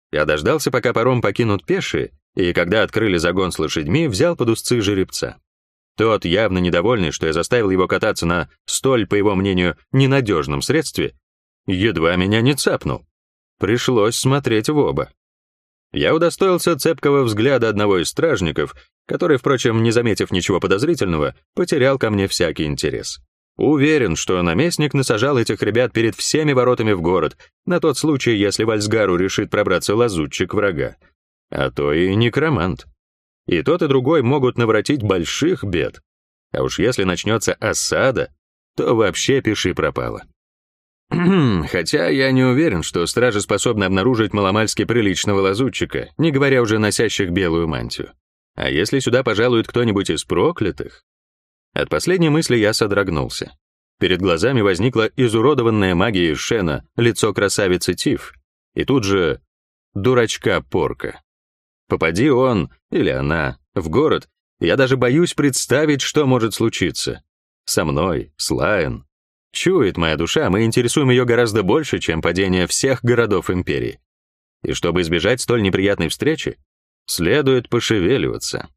Я дождался, пока паром покинут пешие, и когда открыли загон с лошадьми, взял под узцы жеребца. Тот, явно недовольный, что я заставил его кататься на столь, по его мнению, ненадежном средстве, едва меня не цапнул. Пришлось смотреть в оба. Я удостоился цепкого взгляда одного из стражников, который, впрочем, не заметив ничего подозрительного, потерял ко мне всякий интерес. Уверен, что наместник насажал этих ребят перед всеми воротами в город, на тот случай, если в Альсгару решит пробраться лазутчик врага. А то и некромант. И тот, и другой могут наворотить больших бед. А уж если начнется осада, то вообще пиши пропало. Хотя я не уверен, что стражи способны обнаружить маломальски приличного лазутчика, не говоря уже носящих белую мантию. А если сюда пожалует кто-нибудь из проклятых? От последней мысли я содрогнулся. Перед глазами возникло изуродованное магией Шена лицо красавицы Тиф, и тут же дурачка Порка. Попади он, или она, в город, я даже боюсь представить, что может случиться. Со мной, с Лайон. Чует моя душа, мы интересуем ее гораздо больше, чем падение всех городов империи. И чтобы избежать столь неприятной встречи, следует пошевеливаться.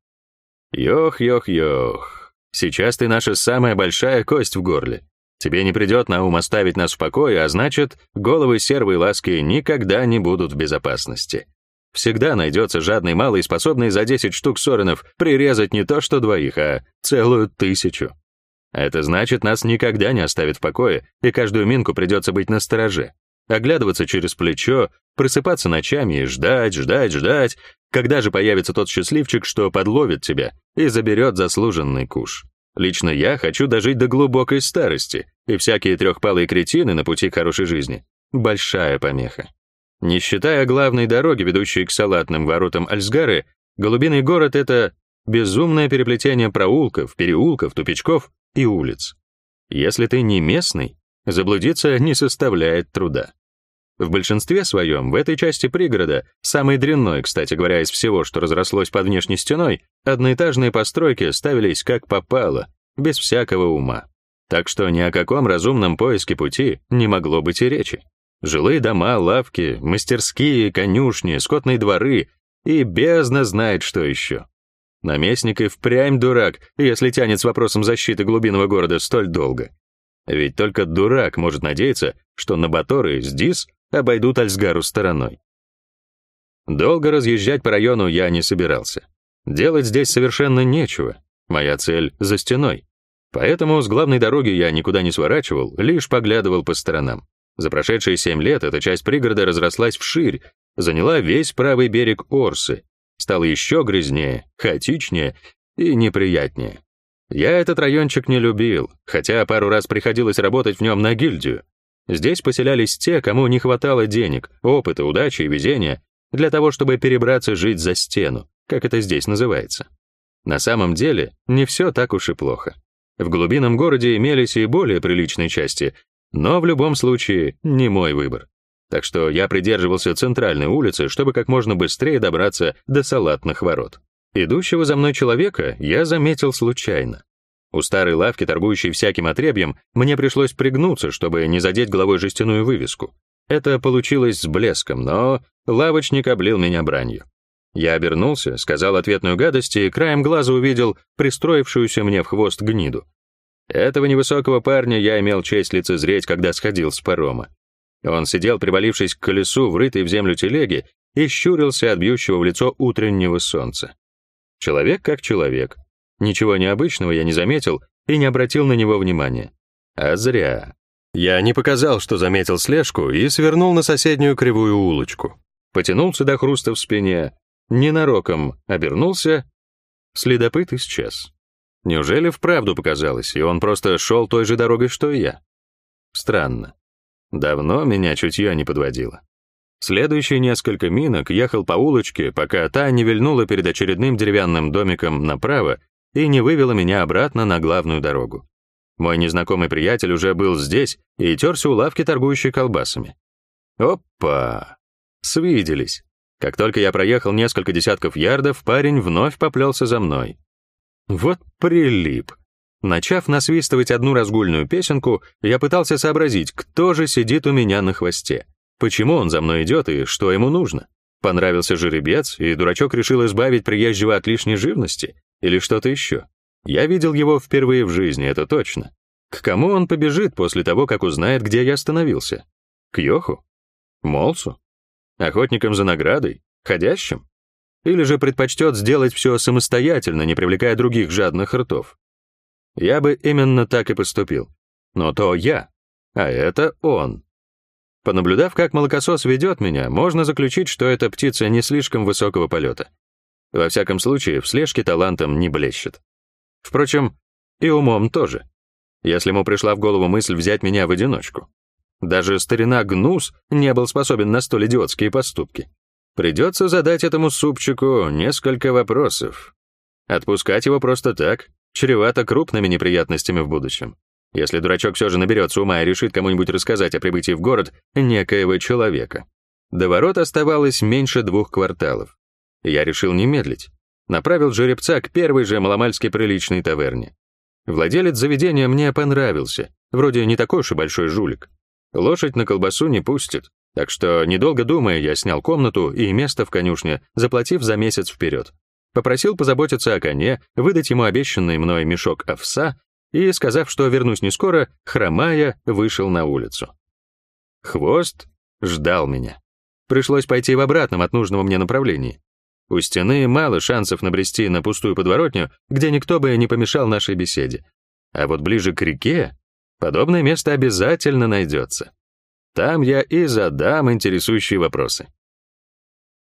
Йох. Сейчас ты наша самая большая кость в горле. Тебе не придет на ум оставить нас в покое, а значит, головы сервой ласки никогда не будут в безопасности. Всегда найдется жадный малый, способный за 10 штук соренов прирезать не то что 2, а целую 1000. Это значит, нас никогда не оставят в покое, и каждую минку придется быть настороже, оглядываться через плечо, просыпаться ночами и ждать, когда же появится тот счастливчик, что подловит тебя и заберет заслуженный куш. Лично я хочу дожить до глубокой старости, и всякие трехпалые кретины на пути к хорошей жизни — большая помеха. Не считая главной дороги, ведущей к салатным воротам Альсгары, Голубиный город — это безумное переплетение проулков, переулков, тупичков и улиц. Если ты не местный, заблудиться не составляет труда. В большинстве своем в этой части пригорода, самой дрянной, кстати говоря, из всего, что разрослось под внешней стеной, одноэтажные постройки ставились как попало, без всякого ума. Так что ни о каком разумном поиске пути не могло быть и речи. Жилые дома, лавки, мастерские, конюшни, скотные дворы и бездна знает что еще. Наместник и впрямь дурак, если тянет с вопросом защиты глубинного города столь долго. Ведь только дурак может надеяться, что набаторы из Дис обойдут Альсгару стороной. Долго разъезжать по району я не собирался. Делать здесь совершенно нечего. Моя цель за стеной. Поэтому с главной дороги я никуда не сворачивал, лишь поглядывал по сторонам. За прошедшие 7 лет эта часть пригорода разрослась вширь, заняла весь правый берег Орсы, стала еще грязнее, хаотичнее и неприятнее. Я этот райончик не любил, хотя пару раз приходилось работать в нем на гильдию. Здесь поселялись те, кому не хватало денег, опыта, удачи и везения для того, чтобы перебраться жить за стену, как это здесь называется. На самом деле, не все так уж и плохо. В глубинном городе имелись и более приличные части, но в любом случае не мой выбор. Так что я придерживался центральной улицы, чтобы как можно быстрее добраться до салатных ворот. Идущего за мной человека я заметил случайно. У старой лавки, торгующей всяким отребьем, мне пришлось пригнуться, чтобы не задеть головой жестяную вывеску. Это получилось с блеском, но лавочник облил меня бранью. Я обернулся, сказал ответную гадость и краем глаза увидел пристроившуюся мне в хвост гниду. Этого невысокого парня я имел честь лицезреть, когда сходил с парома. Он сидел, привалившись к колесу, врытой в землю телеги, и щурился от бьющего в лицо утреннего солнца. Человек как человек. Ничего необычного я не заметил и не обратил на него внимания. А зря. Я не показал, что заметил слежку, и свернул на соседнюю кривую улочку. Потянулся до хруста в спине, ненароком обернулся, следопыт исчез. Неужели вправду показалось, и он просто шел той же дорогой, что и я? Странно. Давно меня чутье не подводило. Следующие несколько минок ехал по улочке, пока та не вильнула перед очередным деревянным домиком направо и не вывела меня обратно на главную дорогу. Мой незнакомый приятель уже был здесь и терся у лавки, торгующей колбасами. Опа! Свиделись. Как только я проехал несколько десятков ярдов, парень вновь поплелся за мной. Вот прилип. Начав насвистывать одну разгульную песенку, я пытался сообразить, кто же сидит у меня на хвосте, почему он за мной идет и что ему нужно. Понравился жеребец, и дурачок решил избавить приезжего от лишней живности? Или что-то еще? Я видел его впервые в жизни, это точно. К кому он побежит после того, как узнает, где я остановился? К Йоху? Молсу? Охотникам за наградой? Ходящим? Или же предпочтет сделать все самостоятельно, не привлекая других жадных ртов? Я бы именно так и поступил. Но то я, а это он. Понаблюдав, как молокосос ведет меня, можно заключить, что эта птица не слишком высокого полета. Во всяком случае, в слежке талантом не блещет. Впрочем, и умом тоже. Если ему пришла в голову мысль взять меня в одиночку. Даже старина Гнус не был способен на столь идиотские поступки. Придется задать этому супчику несколько вопросов. Отпускать его просто так чревато крупными неприятностями в будущем. Если дурачок все же наберется ума и решит кому-нибудь рассказать о прибытии в город некоего человека. До ворот оставалось меньше 2 кварталов. Я решил не медлить. Направил жеребца к первой же маломальски приличной таверне. Владелец заведения мне понравился, вроде не такой уж и большой жулик. Лошадь на колбасу не пустит, так что, недолго думая, я снял комнату и место в конюшне, заплатив за месяц вперед. Попросил позаботиться о коне, выдать ему обещанный мной мешок овса и, сказав, что вернусь не скоро, хромая, вышел на улицу. Хвост ждал меня. Пришлось пойти в обратном от нужного мне направлении. У стены мало шансов набрести на пустую подворотню, где никто бы не помешал нашей беседе. А вот ближе к реке подобное место обязательно найдется. Там я и задам интересующие вопросы.